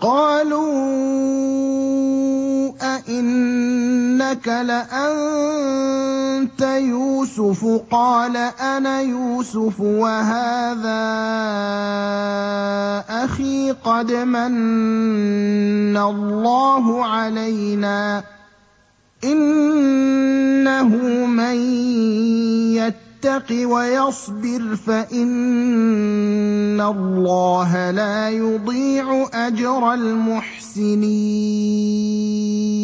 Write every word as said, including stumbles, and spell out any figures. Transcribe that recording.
قَالُوا أَإِنَّكَ لَأَنتَ يُوسُفُ ۖ قَالَ أَنَا يُوسُفُ وَهَٰذَا أَخِي ۖ قَدْ مَنَّ اللَّهُ عَلَيْنَا ۖ إِنَّهُ مَن يَتَّقِ وَيَصْبِرْ فَإِنَّ اللَّهَ لَا يُضِيعُ أَجْرَ الْمُحْسِنِينَ